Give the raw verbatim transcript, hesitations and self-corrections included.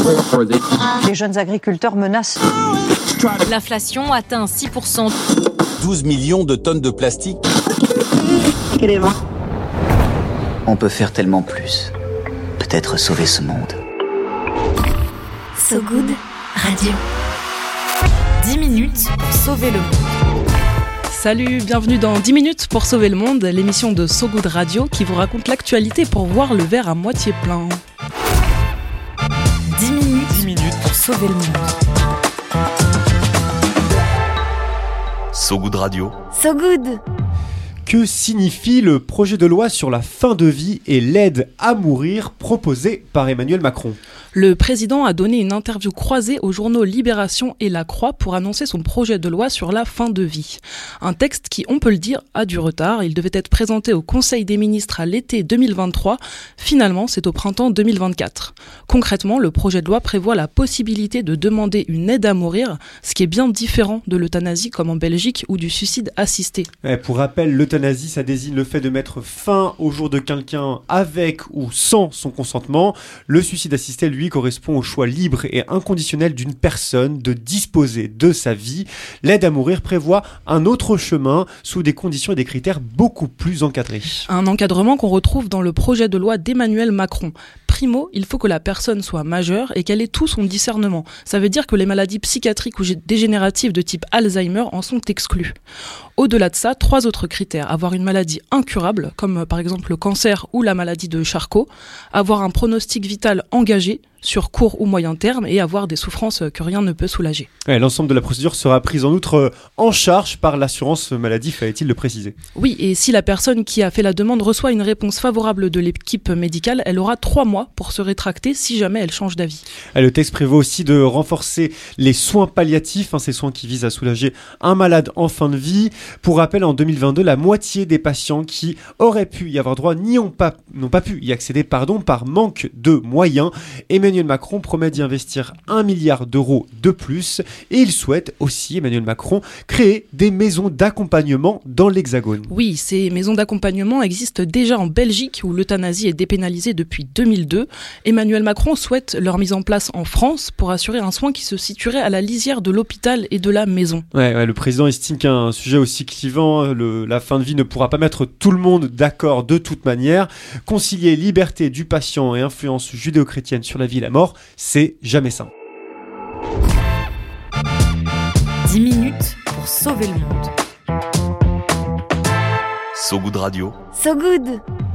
Les jeunes agriculteurs menacent. L'inflation atteint six pour cent. douze millions de tonnes de plastique. On peut faire tellement plus. Peut-être sauver ce monde. So Good Radio. dix minutes pour sauver le monde. Salut, bienvenue dans dix minutes pour sauver le monde, l'émission de So Good Radio qui vous raconte l'actualité pour voir le verre à moitié plein. dix minutes, dix minutes pour sauver le monde. So Good Radio. So Good. Que signifie le projet de loi sur la fin de vie et l'aide à mourir proposé par Emmanuel Macron ? Le président a donné une interview croisée aux journaux Libération et La Croix pour annoncer son projet de loi sur la fin de vie. Un texte qui, on peut le dire, a du retard. Il devait être présenté au Conseil des ministres à l'été deux mille vingt-trois. Finalement, c'est au printemps deux mille vingt-quatre. Concrètement, le projet de loi prévoit la possibilité de demander une aide à mourir, ce qui est bien différent de l'euthanasie comme en Belgique ou du suicide assisté. Ouais, pour rappel, l'euthanasie, ça désigne le fait de mettre fin au jour de quelqu'un avec ou sans son consentement. Le suicide assisté, lui, correspond au choix libre et inconditionnel d'une personne de disposer de sa vie. L'aide à mourir prévoit un autre chemin sous des conditions et des critères beaucoup plus encadrés. Un encadrement qu'on retrouve dans le projet de loi d'Emmanuel Macron. Primo, il faut que la personne soit majeure et qu'elle ait tout son discernement. Ça veut dire que les maladies psychiatriques ou dégénératives de type Alzheimer en sont exclues. Au-delà de ça, trois autres critères. Avoir une maladie incurable, comme par exemple le cancer ou la maladie de Charcot. Avoir un pronostic vital engagé sur court ou moyen terme et avoir des souffrances que rien ne peut soulager. Ouais, l'ensemble de la procédure sera prise en outre euh, en charge par l'assurance maladie, fallait-il le préciser. Oui, et si la personne qui a fait la demande reçoit une réponse favorable de l'équipe médicale, elle aura trois mois pour se rétracter si jamais elle change d'avis. Ouais, le texte prévoit aussi de renforcer les soins palliatifs, hein, ces soins qui visent à soulager un malade en fin de vie. Pour rappel, en deux mille vingt-deux, la moitié des patients qui auraient pu y avoir droit n'y ont pas, n'ont pas pu y accéder pardon, par manque de moyens. Emmanuel Macron promet d'y investir un milliard d'euros de plus et il souhaite aussi, Emmanuel Macron, créer des maisons d'accompagnement dans l'Hexagone. Oui, ces maisons d'accompagnement existent déjà en Belgique où l'euthanasie est dépénalisée depuis deux mille deux. Emmanuel Macron souhaite leur mise en place en France pour assurer un soin qui se situerait à la lisière de l'hôpital et de la maison. Ouais, ouais, le président estime qu'un sujet aussi clivant, le, la fin de vie ne pourra pas mettre tout le monde d'accord de toute manière. Concilier liberté du patient et influence judéo-chrétienne sur la vie et la mort, c'est jamais simple. dix minutes pour sauver le monde. So Good Radio. So Good.